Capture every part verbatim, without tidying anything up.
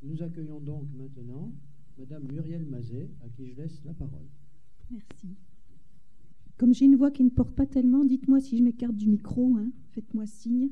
Nous accueillons donc maintenant Madame Muriel Mazet, à qui je laisse la parole. Merci. Comme j'ai une voix qui ne porte pas tellement, dites-moi si je m'écarte du micro, hein, faites-moi signe.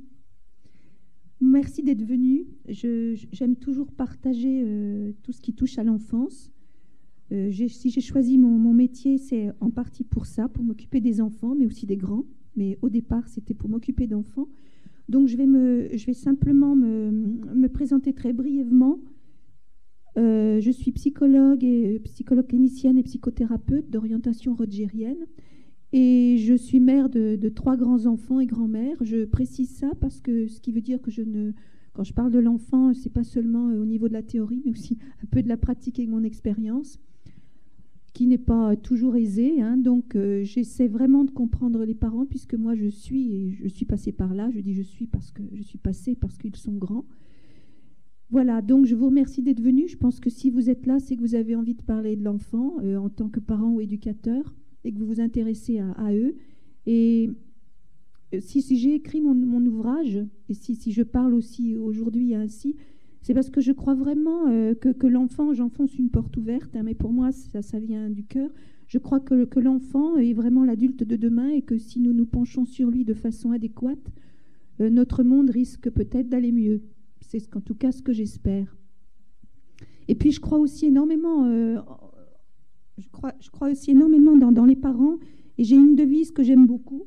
Merci d'être venu. Je, j'aime toujours partager euh, tout ce qui touche à l'enfance. Euh, j'ai, si j'ai choisi mon, mon métier, c'est en partie pour ça, pour m'occuper des enfants, mais aussi des grands. Mais au départ, c'était pour m'occuper d'enfants. Donc, je vais, me, je vais simplement me, me présenter très brièvement. Euh, je suis psychologue, et, psychologue clinicienne et psychothérapeute d'orientation rogérienne. Et je suis mère de, de trois grands-enfants et grand-mère. Je précise ça parce que ce qui veut dire que je ne, quand je parle de l'enfant, ce n'est pas seulement au niveau de la théorie, mais aussi un peu de la pratique et de mon expérience, qui n'est pas toujours aisée. Hein. Donc, euh, j'essaie vraiment de comprendre les parents, puisque moi, je suis, et je suis passée par là. Je dis je suis parce que je suis passée, parce qu'ils sont grands. Voilà, donc je vous remercie d'être venu. Je pense que si vous êtes là, c'est que vous avez envie de parler de l'enfant euh, en tant que parent ou éducateur, et que vous vous intéressez à, à eux. Et si, si j'ai écrit mon, mon ouvrage, et si, si je parle aussi aujourd'hui ainsi, c'est parce que je crois vraiment euh, que, que l'enfant, j'enfonce une porte ouverte, hein, mais pour moi, ça, ça vient du cœur. Je crois que, que l'enfant est vraiment l'adulte de demain et que si nous nous penchons sur lui de façon adéquate, euh, notre monde risque peut-être d'aller mieux. C'est en tout cas ce que j'espère. Et puis, je crois aussi énormément... Euh, Je crois, je crois aussi énormément dans, dans les parents, et j'ai une devise que j'aime beaucoup,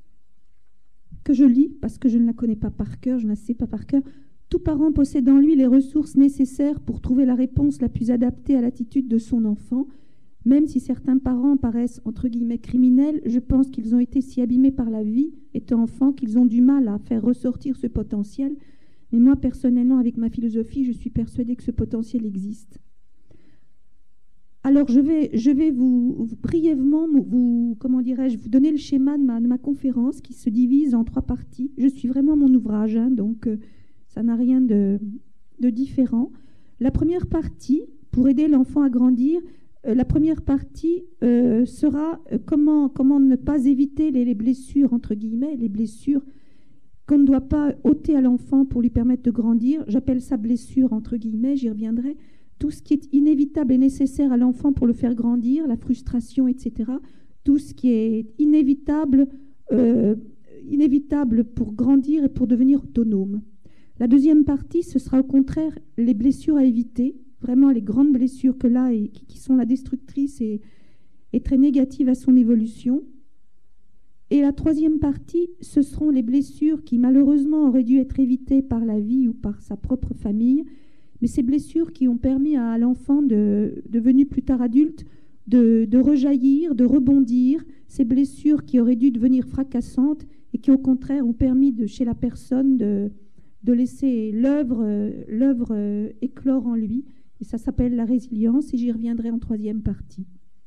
que je lis parce que je ne la connais pas par cœur, je ne la sais pas par cœur. Tout parent possède en lui les ressources nécessaires pour trouver la réponse la plus adaptée à l'attitude de son enfant. Même si certains parents paraissent entre guillemets criminels, je pense qu'ils ont été si abîmés par la vie, étant enfants, qu'ils ont du mal à faire ressortir ce potentiel. Mais moi, personnellement, avec ma philosophie, je suis persuadée que ce potentiel existe. Alors, je vais, je vais vous, vous brièvement vous, comment dirais-je, vous donner le schéma de ma, de ma conférence qui se divise en trois parties. Je suis vraiment mon ouvrage, hein, donc euh, ça n'a rien de, de différent. La première partie, pour aider l'enfant à grandir, euh, la première partie euh, sera euh, comment, comment ne pas éviter les, les blessures, entre guillemets, les blessures qu'on ne doit pas ôter à l'enfant pour lui permettre de grandir. J'appelle ça blessure, entre guillemets, j'y reviendrai. Tout ce qui est inévitable et nécessaire à l'enfant pour le faire grandir, la frustration, et cetera. Tout ce qui est inévitable, euh, inévitable pour grandir et pour devenir autonome. La deuxième partie, ce sera au contraire les blessures à éviter, vraiment les grandes blessures que là, et qui, qui sont la destructrice et, et très négatives à son évolution. Et la troisième partie, ce seront les blessures qui malheureusement auraient dû être évitées par la vie ou par sa propre famille, mais ces blessures qui ont permis à l'enfant, de, devenu plus tard adulte, de, de rejaillir, de rebondir, ces blessures qui auraient dû devenir fracassantes et qui au contraire ont permis de, chez la personne de, de laisser l'œuvre, l'œuvre éclore en lui. Et ça s'appelle la résilience et j'y reviendrai en troisième partie.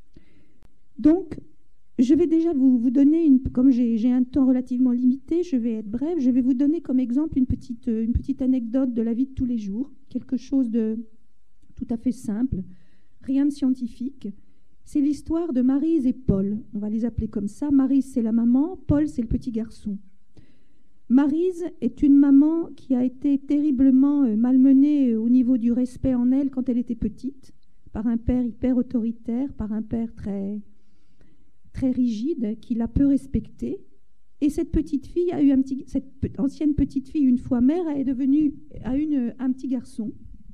Donc, je vais déjà vous, vous donner, une, comme j'ai, j'ai un temps relativement limité, je vais être brève, je vais vous donner comme exemple une petite, une petite anecdote de la vie de tous les jours, quelque chose de tout à fait simple, rien de scientifique. C'est l'histoire de Maryse et Paul, on va les appeler comme ça. Maryse, c'est la maman, Paul, c'est le petit garçon. Maryse est une maman qui a été terriblement malmenée au niveau du respect en elle quand elle était petite, par un père hyper autoritaire, par un père très... très rigide, qui l'a peu respectée. Et cette petite fille a eu un petit, cette ancienne petite fille, une fois mère, est devenue, a une, un petit garçon,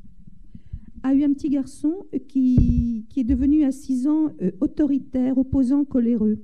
a eu un petit garçon qui, qui est devenu à six ans euh, autoritaire, opposant, coléreux.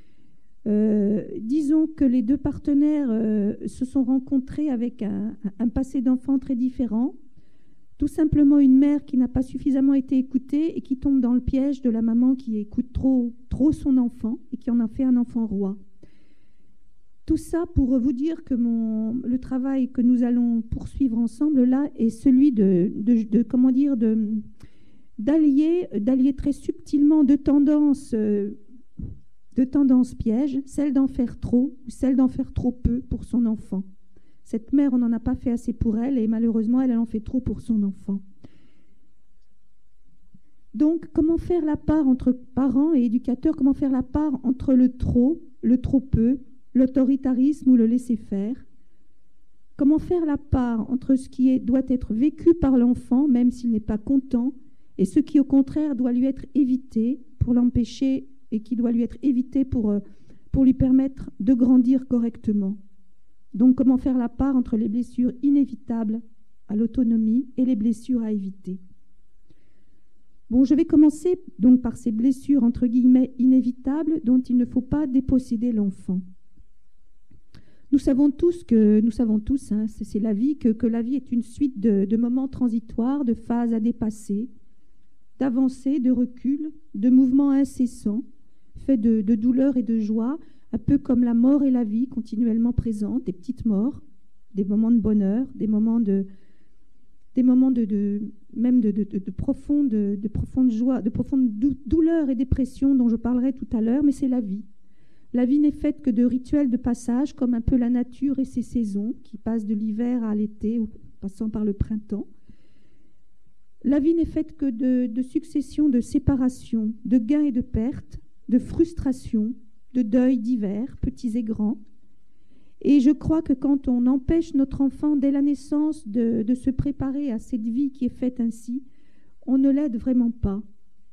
Euh, disons que les deux partenaires euh, se sont rencontrés avec un, un passé d'enfant très différent. Tout simplement une mère qui n'a pas suffisamment été écoutée et qui tombe dans le piège de la maman qui écoute trop, trop son enfant et qui en a fait un enfant roi. Tout ça pour vous dire que mon, le travail que nous allons poursuivre ensemble là est celui de, de, de comment dire, de, d'allier, d'allier très subtilement deux tendances, euh, deux tendances pièges, celle d'en faire trop ou celle d'en faire trop peu pour son enfant. Cette mère, on n'en a pas fait assez pour elle et malheureusement, elle en fait trop pour son enfant. Donc, comment faire la part entre parents et éducateurs? Comment faire la part entre le trop, le trop peu, l'autoritarisme ou le laisser-faire? Comment faire la part entre ce qui est, doit être vécu par l'enfant, même s'il n'est pas content, et ce qui, au contraire, doit lui être évité pour l'empêcher et qui doit lui être évité pour, pour lui permettre de grandir correctement. Donc, comment faire la part entre les blessures inévitables à l'autonomie et les blessures à éviter. Bon, je vais commencer donc par ces blessures entre guillemets inévitables dont il ne faut pas déposséder l'enfant. Nous savons tous que nous savons tous, hein, c'est, c'est la vie, que, que la vie est une suite de, de moments transitoires, de phases à dépasser, d'avancées, de reculs, de mouvements incessants, faits de, de douleur et de joie, un peu comme la mort et la vie continuellement présentes, des petites morts, des moments de bonheur, des moments de des moments de, de même de, de, de, de, profonde, de profonde joie, de profonde dou- douleur et dépression dont je parlerai tout à l'heure, mais c'est la vie. La vie n'est faite que de rituels de passage, comme un peu la nature et ses saisons, qui passent de l'hiver à l'été, passant par le printemps. La vie n'est faite que de, de successions de séparations, de gains et de pertes, de frustrations, de deuils divers, petits et grands. Et je crois que quand on empêche notre enfant dès la naissance de, de se préparer à cette vie qui est faite ainsi, on ne l'aide vraiment pas.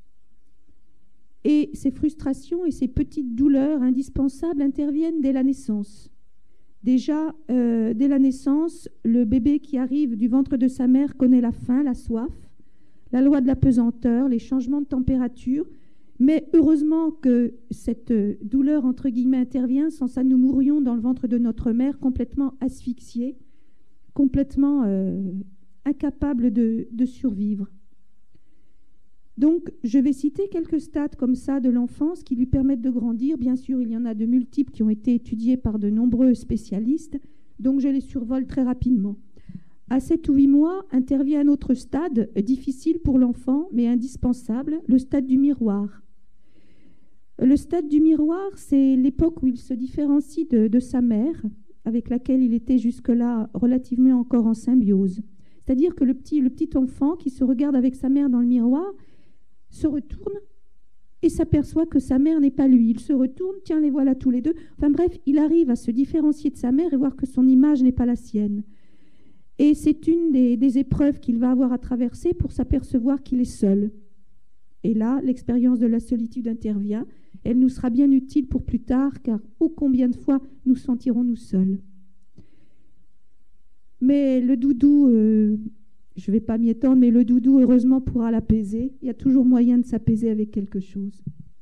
Et ces frustrations et ces petites douleurs indispensables interviennent dès la naissance. Déjà, euh, dès la naissance, le bébé qui arrive du ventre de sa mère connaît la faim, la soif, la loi de la pesanteur, les changements de température. Mais heureusement que cette douleur, entre guillemets, intervient, sans ça nous mourrions dans le ventre de notre mère, complètement asphyxiés, complètement euh, incapables de, de survivre. Donc, je vais citer quelques stades comme ça de l'enfance qui lui permettent de grandir. Bien sûr, il y en a de multiples qui ont été étudiés par de nombreux spécialistes, donc je les survole très rapidement. À sept ou huit mois intervient un autre stade, difficile pour l'enfant, mais indispensable, le stade du miroir. Le stade du miroir, c'est l'époque où il se différencie de, de sa mère, avec laquelle il était jusque-là relativement encore en symbiose. C'est-à-dire que le petit, le petit enfant qui se regarde avec sa mère dans le miroir se retourne et s'aperçoit que sa mère n'est pas lui. Il se retourne, tiens, les voilà tous les deux. Enfin bref, il arrive à se différencier de sa mère et voir que son image n'est pas la sienne. Et c'est une des, des épreuves qu'il va avoir à traverser pour s'apercevoir qu'il est seul. Et là, l'expérience de la solitude intervient. Elle nous sera bien utile pour plus tard, car ô combien de fois nous sentirons-nous seuls. Mais le doudou, euh, je ne vais pas m'y étendre, mais le doudou, heureusement, pourra l'apaiser. Il y a toujours moyen de s'apaiser avec quelque chose.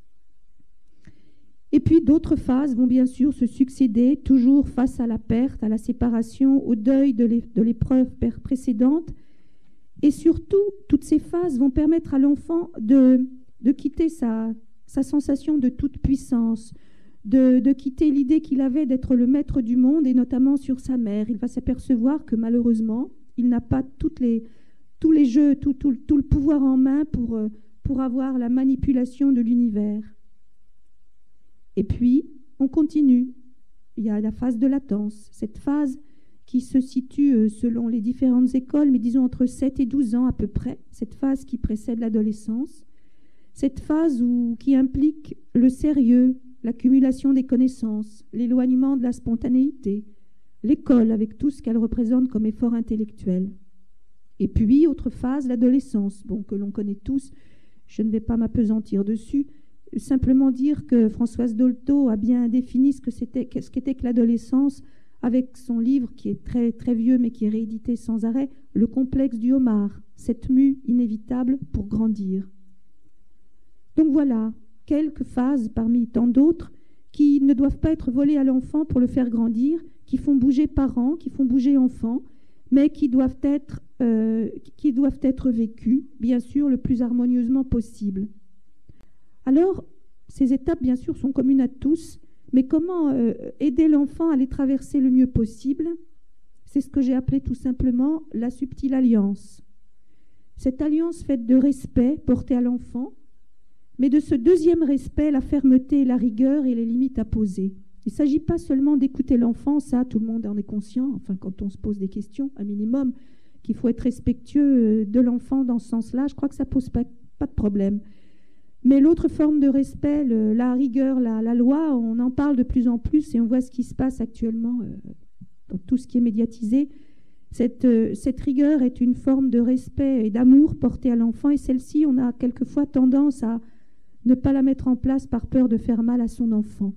Et puis d'autres phases vont bien sûr se succéder, toujours face à la perte, à la séparation, au deuil de l'épreuve précédente. Et surtout, toutes ces phases vont permettre à l'enfant de, de quitter sa, sa sensation de toute puissance, de, de quitter l'idée qu'il avait d'être le maître du monde, et notamment sur sa mère. Il va s'apercevoir que malheureusement, il n'a pas toutes les, tous les jeux, tout, tout, tout le pouvoir en main pour, pour avoir la manipulation de l'univers. Et puis, on continue. Il y a la phase de latence, cette phase qui se situe selon les différentes écoles, mais disons entre sept et douze ans à peu près, cette phase qui précède l'adolescence, cette phase où, qui implique le sérieux, l'accumulation des connaissances, l'éloignement de la spontanéité, l'école avec tout ce qu'elle représente comme effort intellectuel. Et puis, autre phase, l'adolescence, bon, que l'on connaît tous, je ne vais pas m'appesantir dessus, simplement dire que Françoise Dolto a bien défini ce que c'était, ce qu'était que l'adolescence avec son livre qui est très, très vieux mais qui est réédité sans arrêt, Le complexe du homard, cette mue inévitable pour grandir. Donc voilà, quelques phases parmi tant d'autres qui ne doivent pas être volées à l'enfant pour le faire grandir, qui font bouger parents, qui font bouger enfants, mais qui doivent être, euh, qui doivent être vécues, bien sûr, le plus harmonieusement possible. Alors, ces étapes, bien sûr, sont communes à tous, mais comment euh, aider l'enfant à les traverser le mieux possible? C'est ce que j'ai appelé tout simplement la subtile alliance. Cette alliance faite de respect porté à l'enfant, mais de ce deuxième respect, la fermeté, la rigueur et les limites à poser. Il ne s'agit pas seulement d'écouter l'enfant, ça, tout le monde en est conscient, enfin, quand on se pose des questions, un minimum, qu'il faut être respectueux de l'enfant dans ce sens-là, je crois que ça ne pose pas, pas de problème. Mais l'autre forme de respect, le, la rigueur, la, la loi, on en parle de plus en plus et on voit ce qui se passe actuellement euh, dans tout ce qui est médiatisé. Cette, euh, cette rigueur est une forme de respect et d'amour porté à l'enfant, et celle-ci, on a quelquefois tendance à ne pas la mettre en place par peur de faire mal à son enfant.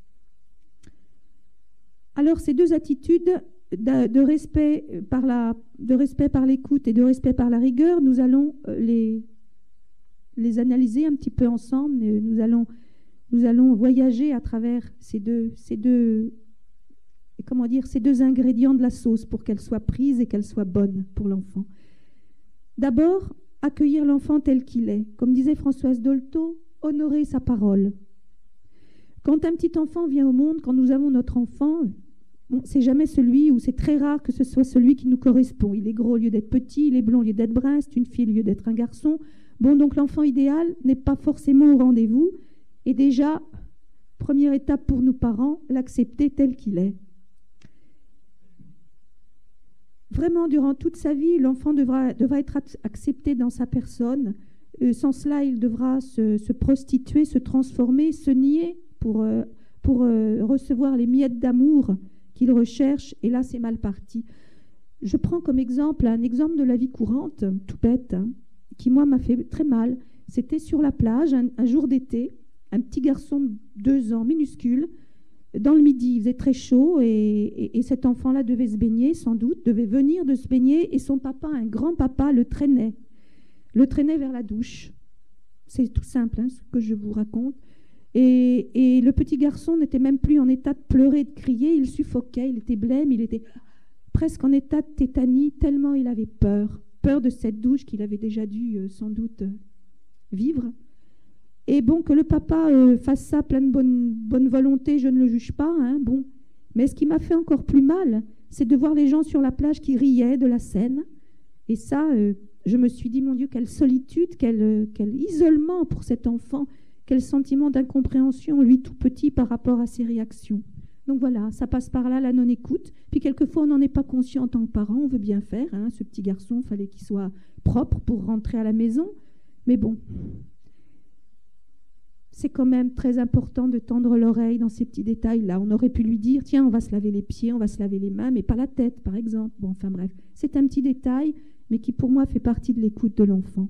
Alors, ces deux attitudes de, de, respect par la, de respect par l'écoute et de respect par la rigueur, nous allons les, les analyser un petit peu ensemble. Nous allons, nous allons voyager à travers ces deux, ces deux, comment dire, ces deux ingrédients de la sauce pour qu'elle soit prise et qu'elle soit bonne pour l'enfant. D'abord, accueillir l'enfant tel qu'il est. Comme disait Françoise Dolto, honorer sa parole. Quand un petit enfant vient au monde, quand nous avons notre enfant, bon, c'est jamais celui, ou c'est très rare que ce soit celui qui nous correspond. Il est gros au lieu d'être petit, il est blond au lieu d'être brun, c'est une fille au lieu d'être un garçon. Bon, donc l'enfant idéal n'est pas forcément au rendez-vous. Et déjà, première étape pour nous parents, l'accepter tel qu'il est. Vraiment, durant toute sa vie, l'enfant devra, devra être accepté dans sa personne. Euh, sans cela, il devra se, se prostituer, se transformer, se nier pour, euh, pour euh, recevoir les miettes d'amour qu'il recherche. Et là, c'est mal parti. Je prends comme exemple un exemple de la vie courante, tout bête, hein, qui, moi, m'a fait très mal. C'était sur la plage, un, un jour d'été, un petit garçon de deux ans, minuscule, dans le midi, il faisait très chaud et, et, et cet enfant-là devait se baigner, sans doute, devait venir de se baigner et son papa, un grand-papa, le traînait. Le traînait vers la douche. C'est tout simple, hein, ce que je vous raconte. Et, et le petit garçon n'était même plus en état de pleurer, de crier, il suffoquait, il était blême, il était presque en état de tétanie, tellement il avait peur. Peur de cette douche qu'il avait déjà dû euh, sans doute euh, vivre. Et bon, que le papa euh, fasse ça plein de bonne, bonne volonté, je ne le juge pas, hein, bon. Mais ce qui m'a fait encore plus mal, c'est de voir les gens sur la plage qui riaient de la scène. Et ça, euh, je me suis dit, mon Dieu, quelle solitude, quel, euh, quel isolement pour cet enfant, quel sentiment d'incompréhension, lui tout petit, par rapport à ses réactions. Donc voilà, ça passe par là, la non-écoute. Puis quelquefois, on n'en est pas conscient en tant que parent, on veut bien faire. Hein, ce petit garçon, il fallait qu'il soit propre pour rentrer à la maison. Mais bon, c'est quand même très important de tendre l'oreille dans ces petits détails-là. On aurait pu lui dire, tiens, on va se laver les pieds, on va se laver les mains, mais pas la tête, par exemple. Bon, enfin bref, c'est un petit détail, mais qui pour moi fait partie de l'écoute de l'enfant.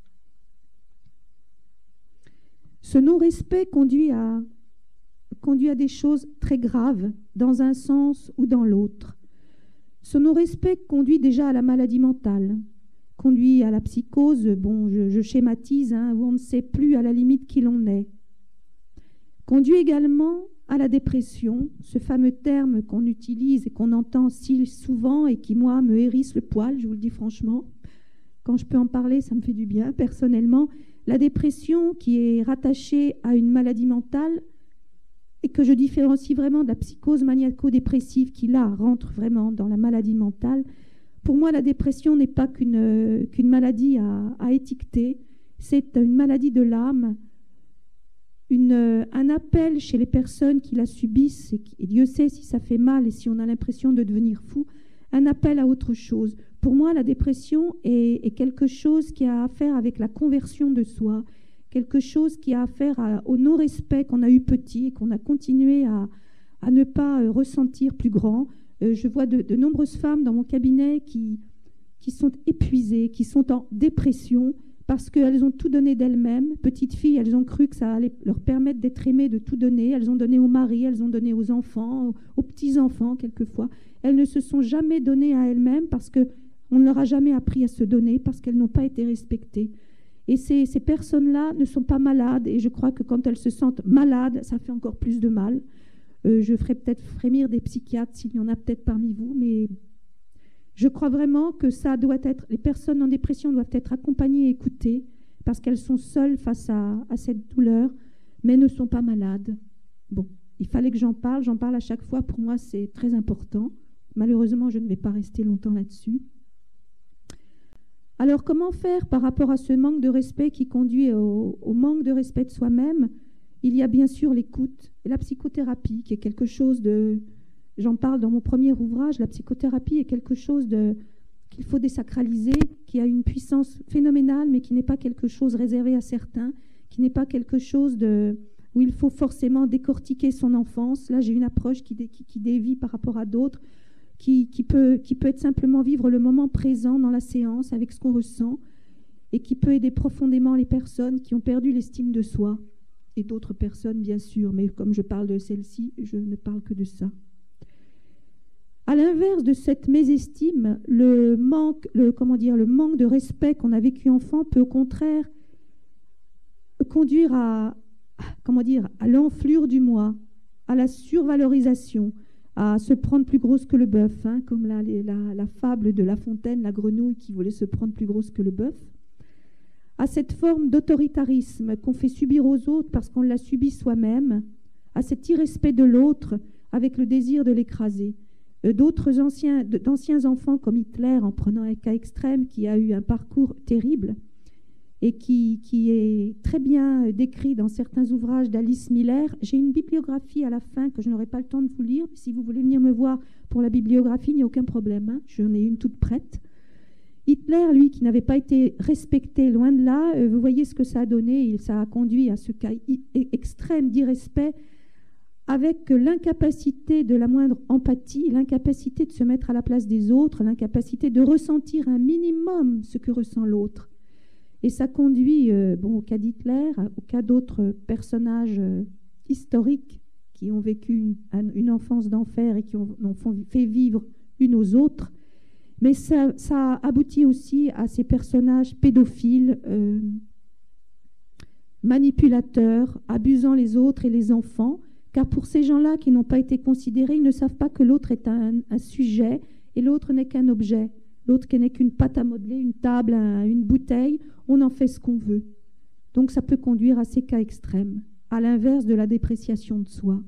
Ce non-respect conduit à, conduit à des choses très graves, dans un sens ou dans l'autre. Ce non-respect conduit déjà à la maladie mentale, conduit à la psychose, bon, je, je schématise, hein, où on ne sait plus à la limite qui l'on est. Conduit également à la dépression, ce fameux terme qu'on utilise et qu'on entend si souvent et qui, moi, me hérisse le poil, je vous le dis franchement. Quand je peux en parler, ça me fait du bien, personnellement. La dépression qui est rattachée à une maladie mentale et que je différencie vraiment de la psychose maniaco-dépressive qui, là, rentre vraiment dans la maladie mentale. Pour moi, la dépression n'est pas qu'une euh, qu'une maladie à, à étiqueter. C'est une maladie de l'âme, une, euh, un appel chez les personnes qui la subissent, et, qui, et Dieu sait si ça fait mal et si on a l'impression de devenir fou, un appel à autre chose. Pour moi, la dépression est, est quelque chose qui a à faire avec la conversion de soi, quelque chose qui a à faire à, au non-respect qu'on a eu petit et qu'on a continué à, à ne pas euh, ressentir plus grand. Euh, je vois de, de nombreuses femmes dans mon cabinet qui, qui sont épuisées, qui sont en dépression parce qu'elles ont tout donné d'elles-mêmes. Petites filles, elles ont cru que ça allait leur permettre d'être aimées, de tout donner. Elles ont donné au mari, elles ont donné aux enfants, aux, aux petits-enfants quelquefois. Elles ne se sont jamais données à elles-mêmes parce qu'on ne leur a jamais appris à se donner, parce qu'elles n'ont pas été respectées. Et ces, ces personnes-là ne sont pas malades, et je crois que quand elles se sentent malades, ça fait encore plus de mal. Euh, je ferai peut-être frémir des psychiatres s'il y en a peut-être parmi vous, mais je crois vraiment que ça doit être, les personnes en dépression doivent être accompagnées et écoutées parce qu'elles sont seules face à, à cette douleur, mais ne sont pas malades. Bon, il fallait que j'en parle, j'en parle à chaque fois, pour moi c'est très important. Malheureusement, je ne vais pas rester longtemps là-dessus. Alors, comment faire par rapport à ce manque de respect qui conduit au, au manque de respect de soi-même? Il y a bien sûr l'écoute et la psychothérapie, qui est quelque chose de... J'en parle dans mon premier ouvrage, la psychothérapie est quelque chose de, qu'il faut désacraliser, qui a une puissance phénoménale, mais qui n'est pas quelque chose réservé à certains, qui n'est pas quelque chose de, où il faut forcément décortiquer son enfance. Là, j'ai une approche qui, dé, qui, qui dévie par rapport à d'autres. qui, qui, peut, qui peut être simplement vivre le moment présent dans la séance avec ce qu'on ressent et qui peut aider profondément les personnes qui ont perdu l'estime de soi et d'autres personnes, bien sûr, mais comme je parle de celle-ci, je ne parle que de ça. À l'inverse de cette mésestime, le manque, le, comment dire, le manque de respect qu'on a vécu enfant peut au contraire conduire à, comment dire, à l'enflure du moi, à la survalorisation, à se prendre plus grosse que le bœuf, hein, comme la, la, la fable de La Fontaine, la grenouille qui voulait se prendre plus grosse que le bœuf, à cette forme d'autoritarisme qu'on fait subir aux autres parce qu'on l'a subi soi-même, à cet irrespect de l'autre avec le désir de l'écraser. D'autres anciens, d'anciens enfants comme Hitler, en prenant un cas extrême, qui a eu un parcours terrible et qui, qui est très bien décrit dans certains ouvrages d'Alice Miller. J'ai une bibliographie à la fin que je n'aurai pas le temps de vous lire. Si vous voulez venir me voir pour la bibliographie, il n'y a aucun problème, hein. J'en ai une toute prête. Hitler, lui, qui n'avait pas été respecté, loin de là, euh, vous voyez ce que ça a donné. Ça a conduit à ce cas extrême d'irrespect, avec l'incapacité de la moindre empathie, l'incapacité de se mettre à la place des autres, l'incapacité de ressentir un minimum ce que ressent l'autre. Et ça conduit euh, bon, au cas d'Hitler, au cas d'autres personnages euh, historiques qui ont vécu une, une enfance d'enfer et qui ont, ont fait vivre une aux autres. Mais ça, ça aboutit aussi à ces personnages pédophiles, euh, manipulateurs, abusant les autres et les enfants. Car pour ces gens-là qui n'ont pas été considérés, ils ne savent pas que l'autre est un, un sujet et l'autre n'est qu'un objet. L'autre n'est qu'une pâte à modeler, une table, un, une bouteille. On en fait ce qu'on veut. Donc ça peut conduire à ces cas extrêmes, à l'inverse de la dépréciation de soi.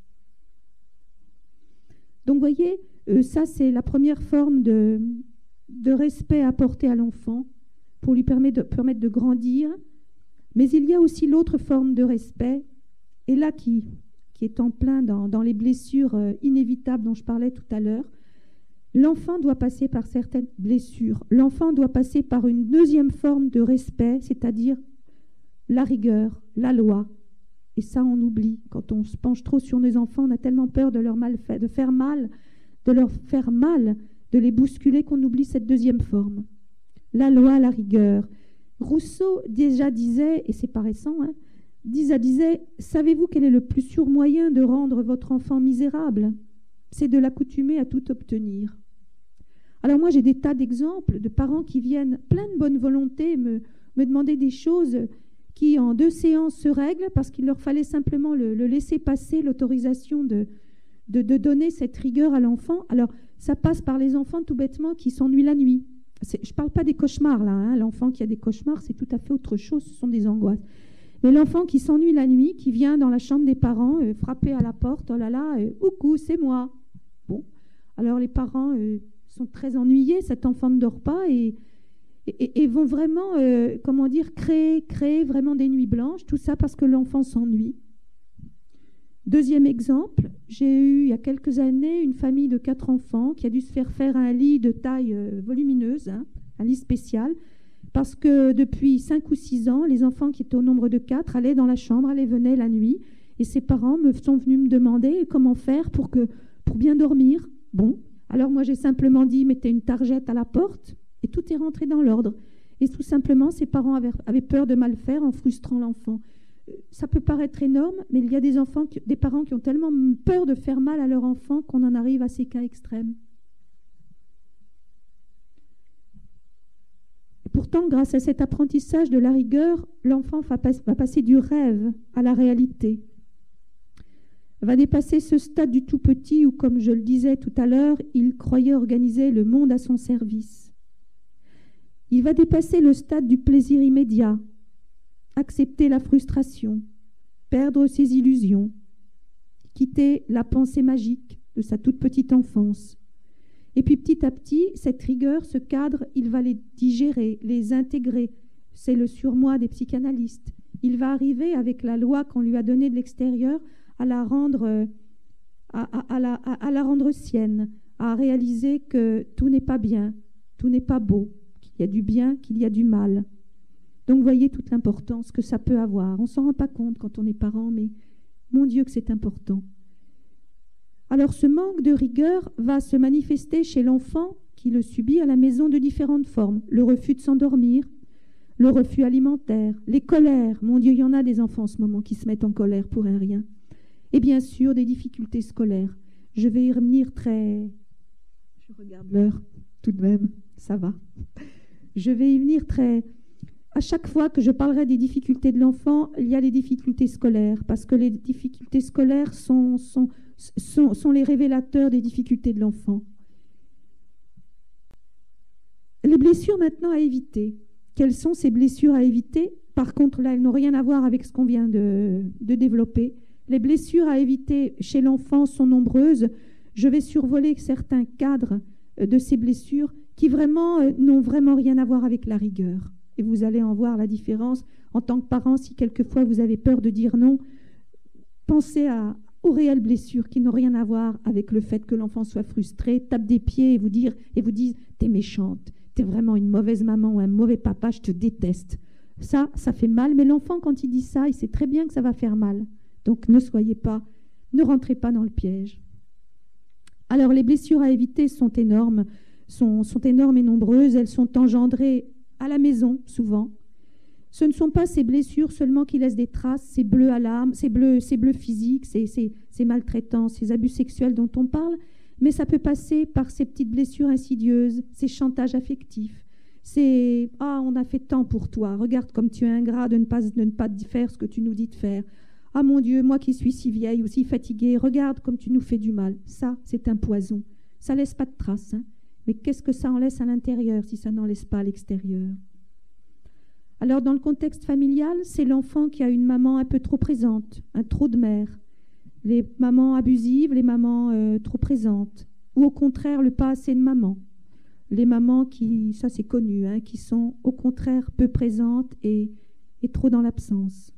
Donc vous voyez, euh, ça c'est la première forme de, de respect apporté à l'enfant pour lui permettre de, permettre de grandir. Mais il y a aussi l'autre forme de respect, et là qui... qui est en plein dans, dans les blessures euh, inévitables dont je parlais tout à l'heure. L'enfant doit passer par certaines blessures. L'enfant doit passer par une deuxième forme de respect, c'est-à-dire la rigueur, la loi. Et ça, on oublie. Quand on se penche trop sur nos enfants, on a tellement peur de leur mal faire, de faire mal, de leur faire mal, de les bousculer, qu'on oublie cette deuxième forme. La loi, la rigueur. Rousseau déjà disait, et c'est pas récent, hein, Disa disait, savez-vous quel est le plus sûr moyen de rendre votre enfant misérable? C'est de l'accoutumer à tout obtenir. Alors moi, j'ai des tas d'exemples de parents qui viennent plein de bonne volonté me, me demander des choses qui, en deux séances, se règlent parce qu'il leur fallait simplement le, le laisser passer, l'autorisation de, de, de donner cette rigueur à l'enfant. Alors, ça passe par les enfants tout bêtement qui s'ennuient la nuit. C'est, je ne parle pas des cauchemars, là. Hein. L'enfant qui a des cauchemars, c'est tout à fait autre chose. Ce sont des angoisses. Mais l'enfant qui s'ennuie la nuit, qui vient dans la chambre des parents, euh, frapper à la porte, oh là là, euh, coucou, c'est moi. Bon, alors les parents euh, sont très ennuyés, cet enfant ne dort pas et, et, et vont vraiment, euh, comment dire, créer, créer vraiment des nuits blanches, tout ça parce que l'enfant s'ennuie. Deuxième exemple, j'ai eu il y a quelques années une famille de quatre enfants qui a dû se faire faire un lit de taille euh, volumineuse, hein, un lit spécial. Parce que depuis cinq ou six ans, les enfants qui étaient au nombre de quatre allaient dans la chambre, allaient, venaient la nuit. Et ses parents me sont venus me demander comment faire pour, que, pour bien dormir. Bon, alors moi j'ai simplement dit, mettez une targette à la porte et tout est rentré dans l'ordre. Et tout simplement, ses parents avaient, avaient peur de mal faire en frustrant l'enfant. Ça peut paraître énorme, mais il y a des, enfants qui, des parents qui ont tellement peur de faire mal à leur enfant qu'on en arrive à ces cas extrêmes. Pourtant, grâce à cet apprentissage de la rigueur, l'enfant va, pas, va passer du rêve à la réalité. Va dépasser ce stade du tout petit où, comme je le disais tout à l'heure, il croyait organiser le monde à son service. Il va dépasser le stade du plaisir immédiat, accepter la frustration, perdre ses illusions, quitter la pensée magique de sa toute petite enfance. Et puis petit à petit, cette rigueur, ce cadre, il va les digérer, les intégrer. C'est le surmoi des psychanalystes. Il va arriver avec la loi qu'on lui a donnée de l'extérieur à la rendre, à, à, à, la, à, à la rendre sienne, à réaliser que tout n'est pas bien, tout n'est pas beau, qu'il y a du bien, qu'il y a du mal. Donc, vous voyez toute l'importance que ça peut avoir. On ne s'en rend pas compte quand on est parent, mais mon Dieu que c'est important. Alors ce manque de rigueur va se manifester chez l'enfant qui le subit à la maison de différentes formes. Le refus de s'endormir, le refus alimentaire, les colères. Mon Dieu, il y en a des enfants en ce moment qui se mettent en colère pour un rien. Et bien sûr, des difficultés scolaires. Je vais y revenir très... Je regarde l'heure, tout de même, ça va. Je vais y venir très... À chaque fois que je parlerai des difficultés de l'enfant, il y a les difficultés scolaires, parce que les difficultés scolaires sont, sont, sont, sont les révélateurs des difficultés de l'enfant. Les blessures maintenant à éviter. Quelles sont ces blessures à éviter? Par contre, là, elles n'ont rien à voir avec ce qu'on vient de, de développer. Les blessures à éviter chez l'enfant sont nombreuses. Je vais survoler certains cadres de ces blessures qui vraiment euh, n'ont vraiment rien à voir avec la rigueur. Et vous allez en voir la différence. En tant que parent, si quelquefois vous avez peur de dire non, pensez à, aux réelles blessures qui n'ont rien à voir avec le fait que l'enfant soit frustré, tape des pieds et vous, dire, et vous dise « t'es méchante, t'es vraiment une mauvaise maman ou un mauvais papa, je te déteste ». Ça, ça fait mal. Mais l'enfant, quand il dit ça, il sait très bien que ça va faire mal. Donc ne soyez pas, ne rentrez pas dans le piège. Alors les blessures à éviter sont énormes, sont, sont énormes et nombreuses. Elles sont engendrées à la maison, souvent. Ce ne sont pas ces blessures seulement qui laissent des traces, ces bleus à l'âme, ces bleus, ces bleus physiques, ces, ces, ces maltraitances, ces abus sexuels dont on parle, mais ça peut passer par ces petites blessures insidieuses, ces chantages affectifs, ces « Ah, on a fait tant pour toi, regarde comme tu es ingrat de ne pas, de ne pas faire ce que tu nous dis de faire. Ah mon Dieu, moi qui suis si vieille ou si fatiguée, regarde comme tu nous fais du mal. » Ça, c'est un poison. Ça ne laisse pas de traces, hein. Mais qu'est-ce que ça en laisse à l'intérieur si ça n'en laisse pas à l'extérieur? Alors, dans le contexte familial, c'est l'enfant qui a une maman un peu trop présente, un trop de mère. Les mamans abusives, les mamans euh, trop présentes. Ou au contraire, le pas assez de maman. Les mamans qui, ça c'est connu, hein, qui sont au contraire peu présentes et, et trop dans l'absence.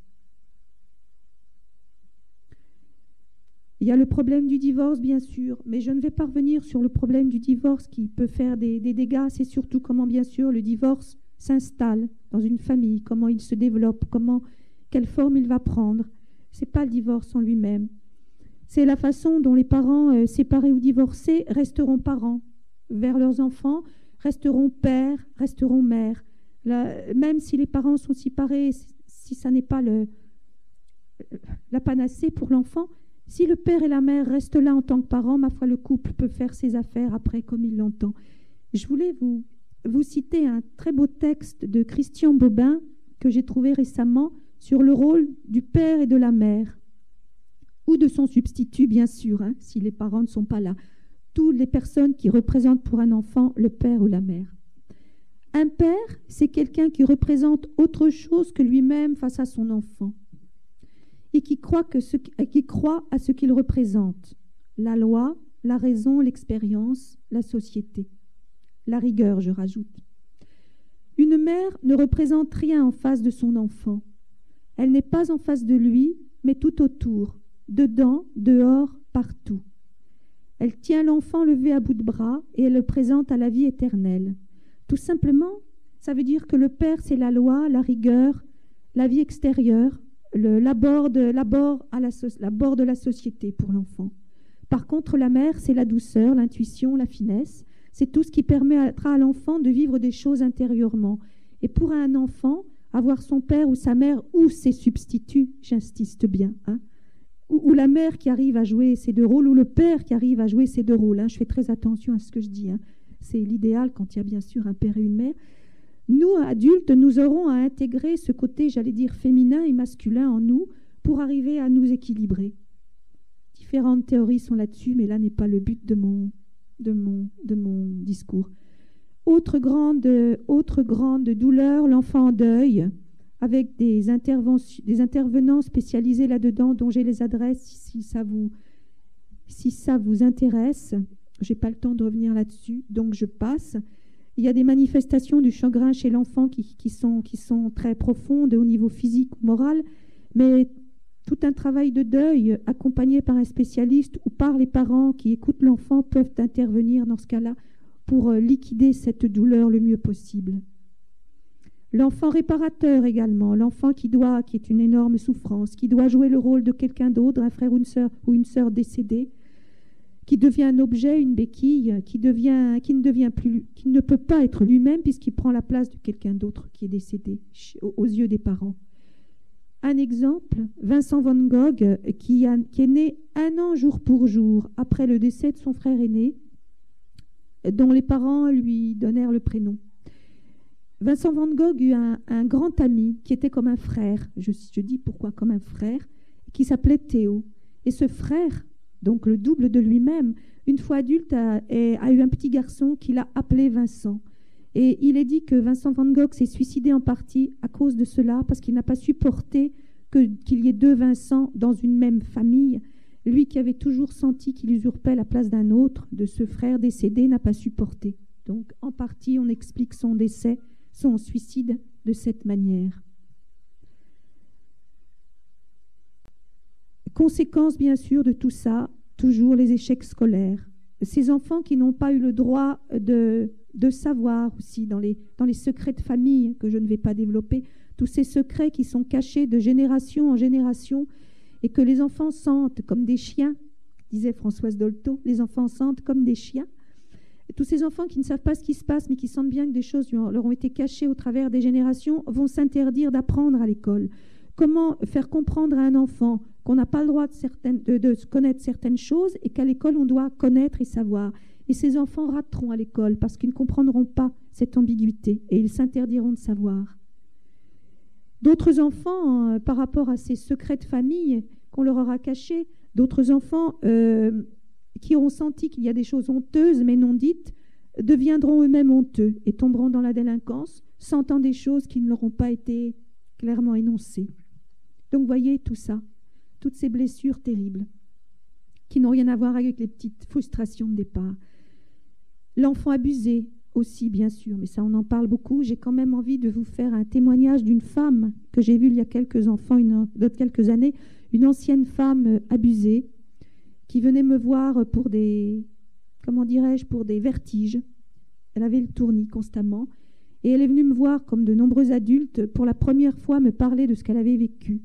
Il y a le problème du divorce, bien sûr, mais je ne vais pas revenir sur le problème du divorce qui peut faire des, des dégâts. C'est surtout comment, bien sûr, le divorce s'installe dans une famille, comment il se développe, comment, quelle forme il va prendre. Ce n'est pas le divorce en lui-même. C'est la façon dont les parents euh, séparés ou divorcés resteront parents vers leurs enfants, resteront pères, resteront mères. Là, même si les parents sont séparés, si ça n'est pas le, la panacée pour l'enfant, si le père et la mère restent là en tant que parents, ma foi, le couple peut faire ses affaires après comme il l'entend. Je voulais vous, vous citer un très beau texte de Christian Bobin que j'ai trouvé récemment sur le rôle du père et de la mère, ou de son substitut, bien sûr, hein, si les parents ne sont pas là. Toutes les personnes qui représentent pour un enfant le père ou la mère. Un père, c'est quelqu'un qui représente autre chose que lui-même face à son enfant, et qui croit, que ce, qui croit à ce qu'il représente, la loi, la raison, l'expérience, la société. La rigueur, je rajoute. Une mère ne représente rien en face de son enfant. Elle n'est pas en face de lui, mais tout autour, dedans, dehors, partout. Elle tient l'enfant levé à bout de bras et elle le présente à la vie éternelle. Tout simplement, ça veut dire que le père, c'est la loi, la rigueur, la vie extérieure, Le, l'abord, de, l'abord, à la, l'abord de la société pour l'enfant. Par contre, la mère, c'est la douceur, l'intuition, la finesse. C'est tout ce qui permettra à l'enfant de vivre des choses intérieurement. Et pour un enfant, avoir son père ou sa mère ou ses substituts, j'insiste bien, hein, ou, ou la mère qui arrive à jouer ces deux rôles, ou le père qui arrive à jouer ces deux rôles. Hein, je fais très attention à ce que je dis. Hein. C'est l'idéal quand il y a bien sûr un père et une mère. Nous, adultes, nous aurons à intégrer ce côté, j'allais dire, féminin et masculin en nous pour arriver à nous équilibrer. Différentes théories sont là-dessus, mais là n'est pas le but de mon, de mon, de mon discours. Autre grande, autre grande douleur, l'enfant en deuil, avec des, interventions, des intervenants spécialisés là-dedans, dont j'ai les adresses si ça vous, si ça vous intéresse. Je n'ai pas le temps de revenir là-dessus, donc je passe. Il y a des manifestations du chagrin chez l'enfant qui, qui, sont, qui sont très profondes au niveau physique ou moral, mais tout un travail de deuil accompagné par un spécialiste ou par les parents qui écoutent l'enfant peuvent intervenir dans ce cas-là pour liquider cette douleur le mieux possible. L'enfant réparateur également, l'enfant qui doit, qui est une énorme souffrance, qui doit jouer le rôle de quelqu'un d'autre, un frère ou une sœur ou une sœur décédée. qui devient un objet, une béquille, qui, devient, qui, ne, devient plus, qui ne peut pas être lui-même puisqu'il prend la place de quelqu'un d'autre qui est décédé aux yeux des parents. Un exemple, Vincent van Gogh, qui, a, qui est né un an jour pour jour après le décès de son frère aîné, dont les parents lui donnèrent le prénom. Vincent van Gogh eut un, un grand ami qui était comme un frère, je, je dis pourquoi comme un frère, qui s'appelait Théo. Et ce frère, donc le double de lui-même, une fois adulte, a, a eu un petit garçon qu'il a appelé Vincent. Et il est dit que Vincent van Gogh s'est suicidé en partie à cause de cela, parce qu'il n'a pas supporté que, qu'il y ait deux Vincent dans une même famille. Lui qui avait toujours senti qu'il usurpait la place d'un autre, de ce frère décédé, n'a pas supporté. Donc en partie, on explique son décès, son suicide de cette manière. Conséquence, bien sûr, de tout ça, toujours les échecs scolaires. Ces enfants qui n'ont pas eu le droit de, de savoir aussi, dans les, dans les secrets de famille que je ne vais pas développer, tous ces secrets qui sont cachés de génération en génération et que les enfants sentent comme des chiens, disait Françoise Dolto, les enfants sentent comme des chiens. Et tous ces enfants qui ne savent pas ce qui se passe, mais qui sentent bien que des choses leur ont été cachées au travers des générations, vont s'interdire d'apprendre à l'école. Comment faire comprendre à un enfant qu'on n'a pas le droit de, certaines, de, de connaître certaines choses et qu'à l'école, on doit connaître et savoir. Et ces enfants rateront à l'école parce qu'ils ne comprendront pas cette ambiguïté et ils s'interdiront de savoir. D'autres enfants, euh, par rapport à ces secrets de famille qu'on leur aura cachés, d'autres enfants euh, qui auront senti qu'il y a des choses honteuses mais non dites, deviendront eux-mêmes honteux et tomberont dans la délinquance, sentant des choses qui ne leur ont pas été clairement énoncées. Donc, voyez tout ça, toutes ces blessures terribles qui n'ont rien à voir avec les petites frustrations de départ. L'enfant abusé aussi, bien sûr, mais ça, on en parle beaucoup. J'ai quand même envie de vous faire un témoignage d'une femme que j'ai vue il y a quelques enfants, une, de quelques années, une ancienne femme abusée qui venait me voir pour des, comment dirais-je, pour des vertiges. Elle avait le tournis constamment et elle est venue me voir comme de nombreux adultes pour la première fois me parler de ce qu'elle avait vécu.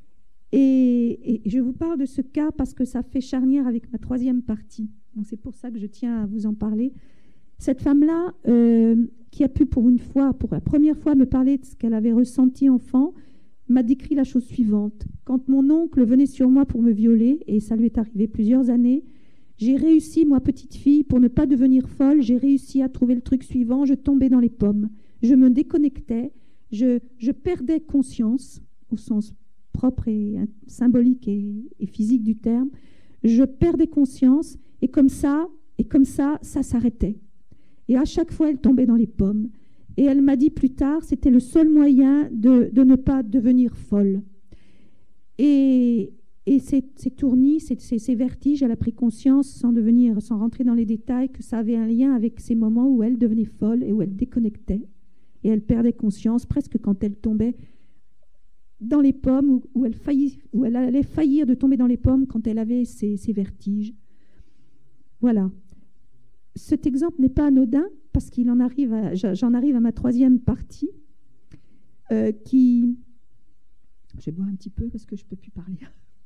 Et, et je vous parle de ce cas parce que ça fait charnière avec ma troisième partie. Donc c'est pour ça que je tiens à vous en parler. Cette femme-là, euh, qui a pu pour une fois, pour la première fois me parler de ce qu'elle avait ressenti enfant, m'a décrit la chose suivante. Quand mon oncle venait sur moi pour me violer, et ça lui est arrivé plusieurs années, j'ai réussi, moi petite fille, pour ne pas devenir folle, j'ai réussi à trouver le truc suivant, je tombais dans les pommes. Je me déconnectais, je, je perdais conscience, au sens propre et symbolique et, et physique du terme, je perdais conscience et comme ça, et comme ça, ça s'arrêtait. Et à chaque fois, elle tombait dans les pommes. Et elle m'a dit plus tard, c'était le seul moyen de, de ne pas devenir folle. Et, et ces, ces tournis, ces, ces, ces vertiges, elle a pris conscience, sans devenir, sans rentrer dans les détails, que ça avait un lien avec ces moments où elle devenait folle et où elle déconnectait. Et elle perdait conscience presque quand elle tombait dans les pommes, où, où, elle, faillit, où elle allait faillir de tomber dans les pommes quand elle avait ces, ces vertiges. Voilà. Cet exemple n'est pas anodin parce qu'il en arrive à, j'en arrive à ma troisième partie euh, qui... Je vais boire un petit peu parce que je ne peux plus parler.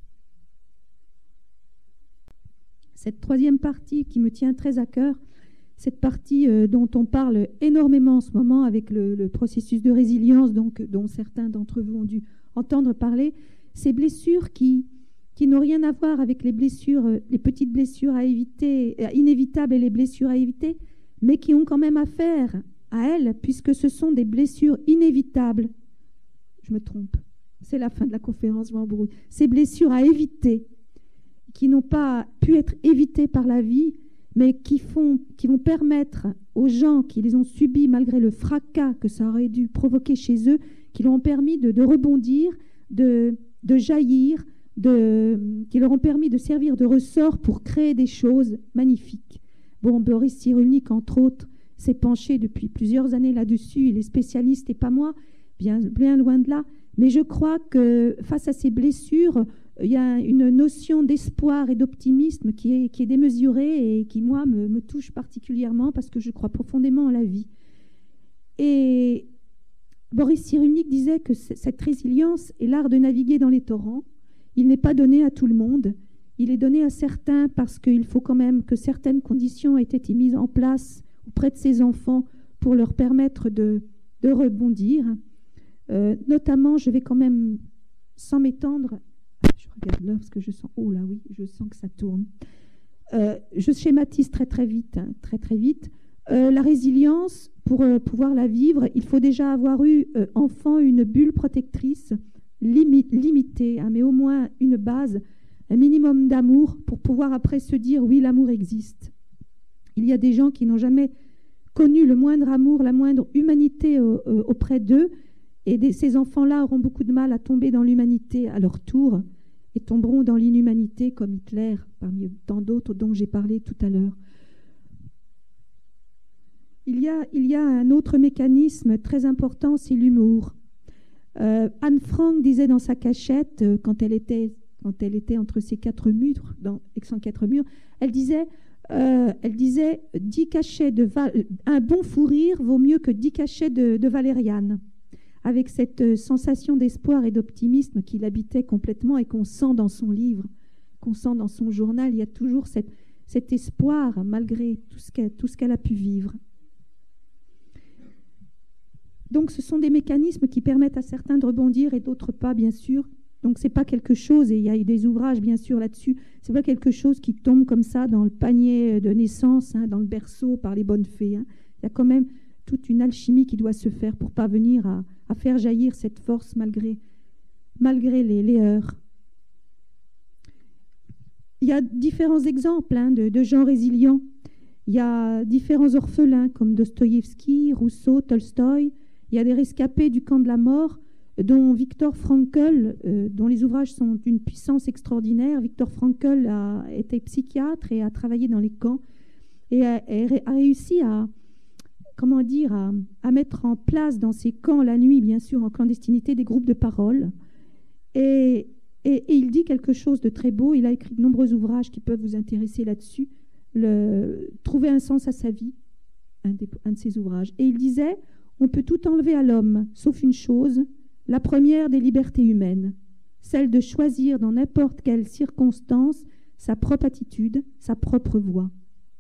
Cette troisième partie qui me tient très à cœur, cette partie euh, dont on parle énormément en ce moment avec le, le processus de résilience, donc, dont certains d'entre vous ont dû entendre parler, ces blessures qui, qui n'ont rien à voir avec les blessures, euh, les petites blessures à éviter, euh, inévitables et les blessures à éviter, mais qui ont quand même affaire à elles, puisque ce sont des blessures inévitables. Je me trompe, c'est la fin de la conférence, je m'embrouille. Ces blessures à éviter, qui n'ont pas pu être évitées par la vie, mais qui, font, qui vont permettre aux gens qui les ont subis malgré le fracas que ça aurait dû provoquer chez eux, qui leur ont permis de, de rebondir, de, de jaillir, de, qui leur ont permis de servir de ressort pour créer des choses magnifiques. Bon, Boris Cyrulnik, entre autres, s'est penché depuis plusieurs années là-dessus. Il est spécialiste et pas moi, bien, bien loin de là. Mais je crois que face à ces blessures, il y a une notion d'espoir et d'optimisme qui est, qui est démesurée et qui, moi, me, me touche particulièrement parce que je crois profondément en la vie. Et Boris Cyrulnik disait que cette résilience est l'art de naviguer dans les torrents. Il n'est pas donné à tout le monde. Il est donné à certains parce qu'il faut quand même que certaines conditions aient été mises en place auprès de ces enfants pour leur permettre de, de rebondir. Euh, notamment, je vais quand même, sans m'étendre, je regarde l'heure parce que je sens, oh là oui, je sens que ça tourne. Euh, je schématise très très vite, hein, très très vite. Euh, la résilience, pour euh, pouvoir la vivre, il faut déjà avoir eu, euh, enfant, une bulle protectrice limi- limitée, hein, mais au moins une base, un minimum d'amour pour pouvoir après se dire, oui, l'amour existe. Il y a des gens qui n'ont jamais connu le moindre amour, la moindre humanité euh, euh, auprès d'eux, et des, ces enfants-là auront beaucoup de mal à tomber dans l'humanité à leur tour, et tomberont dans l'inhumanité comme Hitler, parmi tant d'autres dont j'ai parlé tout à l'heure. Il y a, il y a un autre mécanisme très important, c'est l'humour. Euh, Anne Frank disait dans sa cachette, euh, quand, elle était, quand elle était entre ces quatre murs, dans cent quatre murs, elle disait, euh, elle disait dix cachets de va- un bon fou rire vaut mieux que dix cachets de, de valériane. Avec cette euh, sensation d'espoir et d'optimisme qui l'habitait complètement et qu'on sent dans son livre, qu'on sent dans son journal, il y a toujours cette, cet espoir malgré tout ce qu'elle, tout ce qu'elle a pu vivre. Donc, ce sont des mécanismes qui permettent à certains de rebondir et d'autres pas, bien sûr. Donc, ce n'est pas quelque chose, et il y a eu des ouvrages, bien sûr, là-dessus, ce n'est pas quelque chose qui tombe comme ça dans le panier de naissance, hein, dans le berceau par les bonnes fées. Hein. Il y a quand même toute une alchimie qui doit se faire pour parvenir à, à faire jaillir cette force malgré, malgré les, les heurts. Il y a différents exemples hein, de, de gens résilients. Il y a différents orphelins comme Dostoïevski, Rousseau, Tolstoï. Il y a des rescapés du camp de la mort, dont Viktor Frankl, euh, dont les ouvrages sont d'une puissance extraordinaire. Viktor Frankl a été psychiatre et a travaillé dans les camps et a, a réussi à, comment dire, à, à mettre en place dans ces camps, la nuit, bien sûr, en clandestinité, des groupes de parole. Et, et, et il dit quelque chose de très beau. Il a écrit de nombreux ouvrages qui peuvent vous intéresser là-dessus. Le, trouver un sens à sa vie, un, des, un de ses ouvrages. Et il disait, on peut tout enlever à l'homme, sauf une chose, la première des libertés humaines, celle de choisir dans n'importe quelle circonstance sa propre attitude, sa propre voie.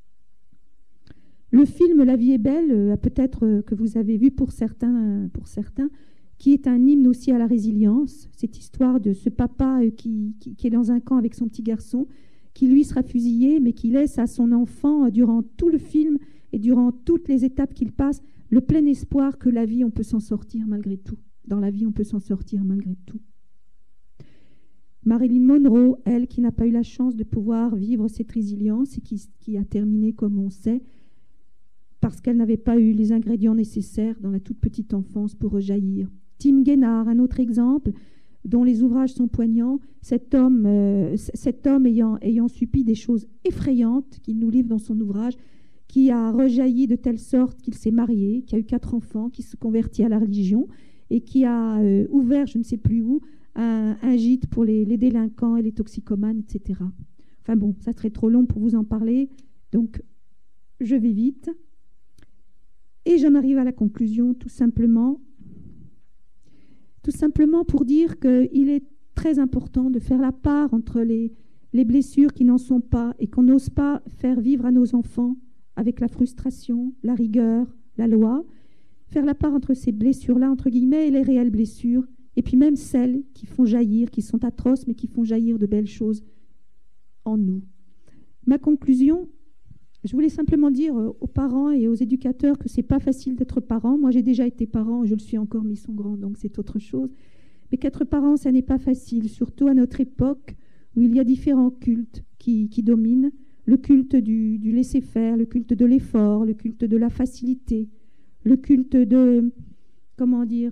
Le film La vie est belle, peut-être que vous avez vu pour certains, pour certains, qui est un hymne aussi à la résilience, cette histoire de ce papa qui, qui, qui est dans un camp avec son petit garçon, qui lui sera fusillé, mais qui laisse à son enfant, durant tout le film et durant toutes les étapes qu'il passe, le plein espoir que la vie, on peut s'en sortir malgré tout. Dans la vie, on peut s'en sortir malgré tout. Marilyn Monroe, elle qui n'a pas eu la chance de pouvoir vivre cette résilience et qui, qui a terminé, comme on sait, parce qu'elle n'avait pas eu les ingrédients nécessaires dans la toute petite enfance pour rejaillir. Tim Guénard, un autre exemple, dont les ouvrages sont poignants, cet homme, euh, cet homme ayant, ayant subi des choses effrayantes qu'il nous livre dans son ouvrage, qui a rejailli de telle sorte qu'il s'est marié, qui a eu quatre enfants, qui se convertit à la religion et qui a euh, ouvert, je ne sais plus où, un, un gîte pour les, les délinquants et les toxicomanes, et cetera. Enfin bon, ça serait trop long pour vous en parler, donc je vais vite. Et j'en arrive à la conclusion, tout simplement. Tout simplement pour dire qu'il est très important de faire la part entre les, les blessures qui n'en sont pas et qu'on n'ose pas faire vivre à nos enfants avec la frustration, la rigueur, la loi, faire la part entre ces blessures-là, entre guillemets, et les réelles blessures, et puis même celles qui font jaillir, qui sont atroces, mais qui font jaillir de belles choses en nous. Ma conclusion, je voulais simplement dire aux parents et aux éducateurs que ce n'est pas facile d'être parent. Moi, j'ai déjà été parent, je le suis encore, mais ils sont grands, donc c'est autre chose. Mais qu'être parent, ça n'est pas facile, surtout à notre époque où il y a différents cultes qui, qui dominent. Le culte du, du laisser-faire, le culte de l'effort, le culte de la facilité, le culte de, comment dire,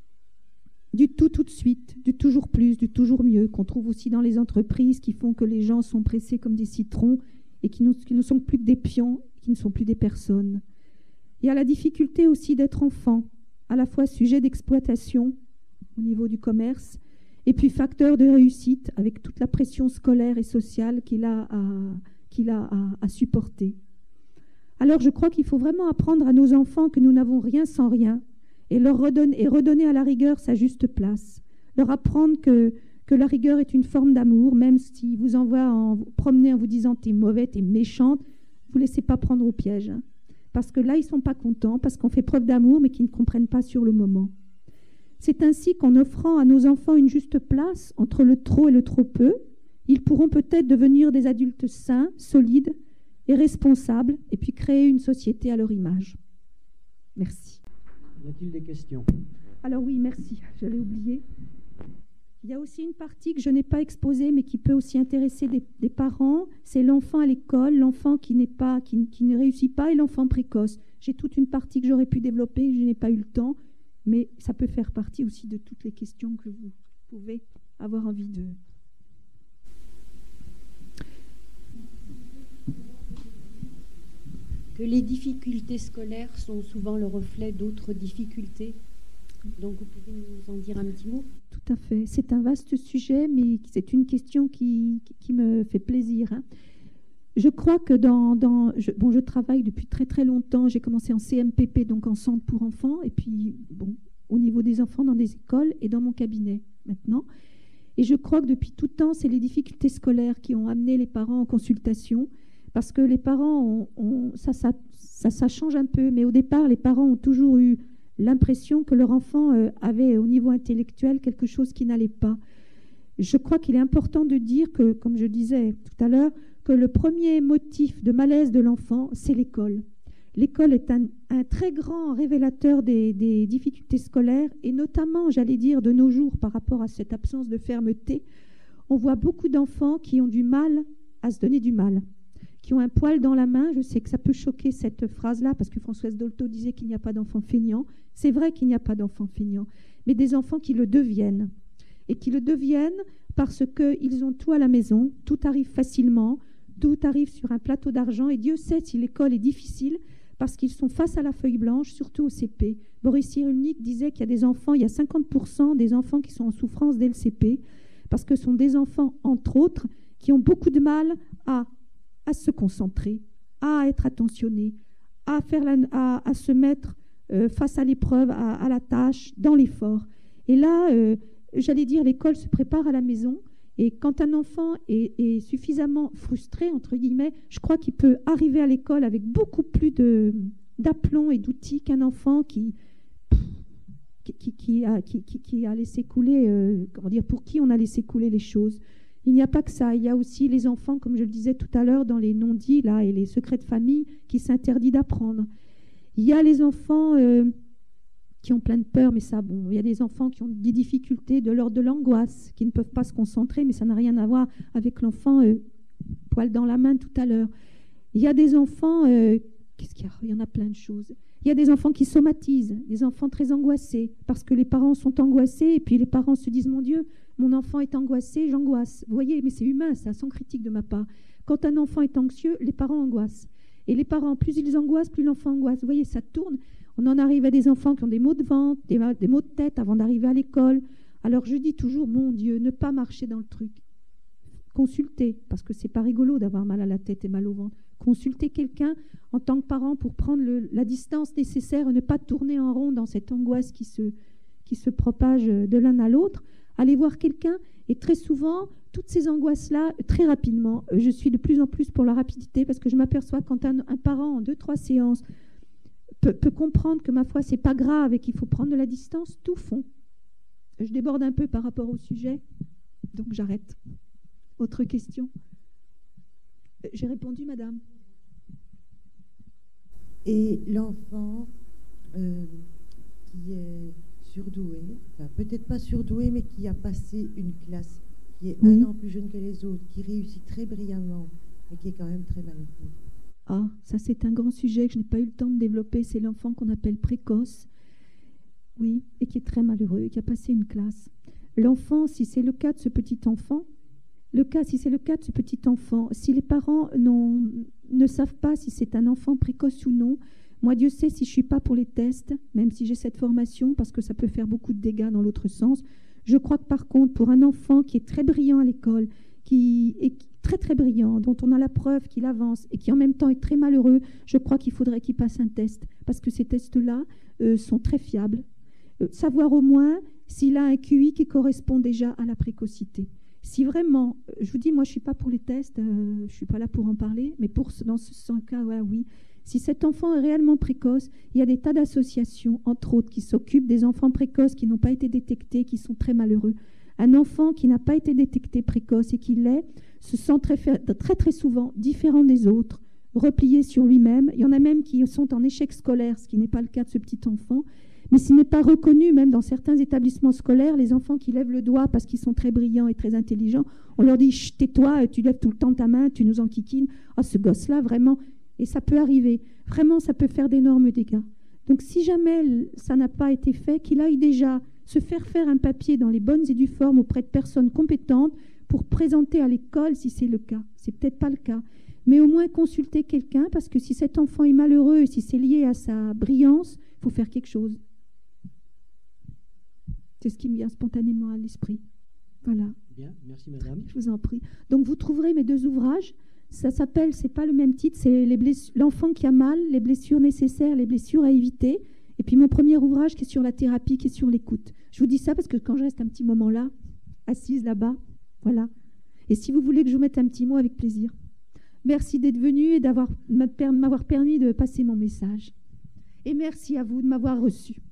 du tout tout de suite, du toujours plus, du toujours mieux, qu'on trouve aussi dans les entreprises qui font que les gens sont pressés comme des citrons et qui, nous, qui ne sont plus que des pions, qui ne sont plus des personnes. Il y a la difficulté aussi d'être enfant, à la fois sujet d'exploitation au niveau du commerce, et puis facteur de réussite avec toute la pression scolaire et sociale qu'il a à, qu'il a à, à supporter. Alors je crois qu'il faut vraiment apprendre à nos enfants que nous n'avons rien sans rien et leur redonner, et redonner à la rigueur sa juste place. Leur apprendre que, que la rigueur est une forme d'amour, même s'il vous envoie en vous promener en vous disant « t'es mauvais, t'es méchante », vous ne laissez pas prendre au piège. Hein. Parce que là, ils ne sont pas contents, parce qu'on fait preuve d'amour, mais qu'ils ne comprennent pas sur le moment. C'est ainsi qu'en offrant à nos enfants une juste place entre le trop et le trop peu, ils pourront peut-être devenir des adultes sains, solides et responsables, et puis créer une société à leur image. Merci. Y a-t-il des questions? Alors oui, merci, je l'ai oublié. Il y a aussi une partie que je n'ai pas exposée, mais qui peut aussi intéresser des, des parents. C'est l'enfant à l'école, l'enfant qui, n'est pas, qui, qui ne réussit pas et l'enfant précoce. J'ai toute une partie que j'aurais pu développer, je n'ai pas eu le temps, mais ça peut faire partie aussi de toutes les questions que vous pouvez avoir envie de... Que les difficultés scolaires sont souvent le reflet d'autres difficultés. Donc, vous pouvez nous en dire un petit mot? Tout à fait. C'est un vaste sujet, mais c'est une question qui, qui, qui me fait plaisir. Hein. Je crois que dans... dans je, bon, je travaille depuis très très longtemps. J'ai commencé en C M P P, donc en centre pour enfants, et puis bon, au niveau des enfants dans des écoles et dans mon cabinet maintenant. Et je crois que depuis tout temps, c'est les difficultés scolaires qui ont amené les parents en consultation. Parce que les parents, ont, ont, ça, ça, ça, ça change un peu, mais au départ, les parents ont toujours eu l'impression que leur enfant euh, avait au niveau intellectuel quelque chose qui n'allait pas. Je crois qu'il est important de dire que, comme je disais tout à l'heure, que le premier motif de malaise de l'enfant, c'est l'école. L'école est un, un très grand révélateur des, des difficultés scolaires, et notamment, j'allais dire, de nos jours, par rapport à cette absence de fermeté, on voit beaucoup d'enfants qui ont du mal à se donner du mal, qui ont un poil dans la main. Je sais que ça peut choquer cette phrase-là, parce que Françoise Dolto disait qu'il n'y a pas d'enfants feignants. C'est vrai qu'il n'y a pas d'enfants feignants, mais des enfants qui le deviennent. Et qui le deviennent parce qu'ils ont tout à la maison, tout arrive facilement, tout arrive sur un plateau d'argent. Et Dieu sait si l'école est difficile, parce qu'ils sont face à la feuille blanche, surtout au C P. Boris Cyrulnik disait qu'il y a des enfants, il y a cinquante pour cent des enfants qui sont en souffrance dès le C P, parce que ce sont des enfants, entre autres, qui ont beaucoup de mal à à se concentrer, à être attentionné, à, faire la, à, à se mettre euh, face à l'épreuve, à, à la tâche, dans l'effort. Et là, euh, j'allais dire, l'école se prépare à la maison. Et quand un enfant est, est suffisamment frustré, entre guillemets, je crois qu'il peut arriver à l'école avec beaucoup plus de, d'aplomb et d'outils qu'un enfant qui, qui, qui, qui, a, qui, qui, qui a laissé couler, euh, comment dire, pour qui on a laissé couler les choses. Il n'y a pas que ça, il y a aussi les enfants, comme je le disais tout à l'heure, dans les non-dits là, et les secrets de famille qui s'interdit d'apprendre. Il y a les enfants euh, qui ont plein de peur, mais ça, bon, il y a des enfants qui ont des difficultés de l'ordre de l'angoisse, qui ne peuvent pas se concentrer, mais ça n'a rien à voir avec l'enfant euh, poil dans la main tout à l'heure. Il y a des enfants, euh, qu'est-ce qu'il y a ? Il y en a plein de choses. Il y a des enfants qui somatisent, des enfants très angoissés, parce que les parents sont angoissés, et puis les parents se disent, mon Dieu, mon enfant est angoissé, j'angoisse. Vous voyez, mais c'est humain, ça, sans critique de ma part. Quand un enfant est anxieux, les parents angoissent. Et les parents, plus ils angoissent, plus l'enfant angoisse. Vous voyez, ça tourne. On en arrive à des enfants qui ont des maux de ventre, des, des maux de tête avant d'arriver à l'école. Alors je dis toujours, mon Dieu, ne pas marcher dans le truc. Consultez, parce que c'est pas rigolo d'avoir mal à la tête et mal au ventre. Consultez quelqu'un en tant que parent pour prendre le, la distance nécessaire et ne pas tourner en rond dans cette angoisse qui se, qui se propage de l'un à l'autre. Allez voir quelqu'un, et très souvent, toutes ces angoisses-là, très rapidement, je suis de plus en plus pour la rapidité, parce que je m'aperçois quand un, un parent, en deux, trois séances, peut, peut comprendre que, ma foi, c'est pas grave et qu'il faut prendre de la distance, tout fond. Je déborde un peu par rapport au sujet, donc j'arrête. Autre question ? J'ai répondu, madame. Et l'enfant euh, qui est surdoué, enfin peut-être pas surdoué, mais qui a passé une classe, qui est oui. un an plus jeune que les autres, qui réussit très brillamment, mais qui est quand même très malheureux. Ah, ça c'est un grand sujet que je n'ai pas eu le temps de développer, c'est l'enfant qu'on appelle précoce, oui, et qui est très malheureux, et qui a passé une classe. L'enfant, si c'est le cas de ce petit enfant, le cas, si c'est le cas de ce petit enfant, si les parents ne savent pas si c'est un enfant précoce ou non, moi, Dieu sait si je ne suis pas pour les tests, même si j'ai cette formation, parce que ça peut faire beaucoup de dégâts dans l'autre sens. Je crois que par contre, pour un enfant qui est très brillant à l'école, qui est très très brillant, dont on a la preuve qu'il avance et qui en même temps est très malheureux, je crois qu'il faudrait qu'il passe un test, parce que ces tests-là euh, sont très fiables. Euh, savoir au moins s'il a un Q I qui correspond déjà à la précocité. Si vraiment, je vous dis, moi je ne suis pas pour les tests, euh, je ne suis pas là pour en parler, mais pour, dans ce cas, voilà, oui. Si cet enfant est réellement précoce, il y a des tas d'associations, entre autres, qui s'occupent des enfants précoces qui n'ont pas été détectés, qui sont très malheureux. Un enfant qui n'a pas été détecté précoce et qui l'est, se sent très, très très souvent différent des autres, replié sur lui-même. Il y en a même qui sont en échec scolaire, ce qui n'est pas le cas de ce petit enfant. Mais s'il n'est pas reconnu, même dans certains établissements scolaires, les enfants qui lèvent le doigt parce qu'ils sont très brillants et très intelligents, on leur dit « tais-toi, tu lèves tout le temps ta main, tu nous enquiquines. Oh, ce gosse-là, vraiment !» Et ça peut arriver. Vraiment, ça peut faire d'énormes dégâts. Donc, si jamais ça n'a pas été fait, qu'il aille déjà se faire faire un papier dans les bonnes et dues formes auprès de personnes compétentes pour présenter à l'école si c'est le cas. C'est peut-être pas le cas. Mais au moins consulter quelqu'un, parce que si cet enfant est malheureux et si c'est lié à sa brillance, il faut faire quelque chose. C'est ce qui me vient spontanément à l'esprit. Voilà. Bien, merci madame. Je vous en prie. Donc vous trouverez mes deux ouvrages. Ça s'appelle, c'est pas le même titre, c'est les blessures, l'enfant qui a mal, les blessures nécessaires, les blessures à éviter. Et puis mon premier ouvrage qui est sur la thérapie, qui est sur l'écoute. Je vous dis ça parce que quand je reste un petit moment là, assise là-bas, voilà. Et si vous voulez que je vous mette un petit mot, avec plaisir. Merci d'être venu et d'avoir m'avoir permis de passer mon message. Et merci à vous de m'avoir reçu.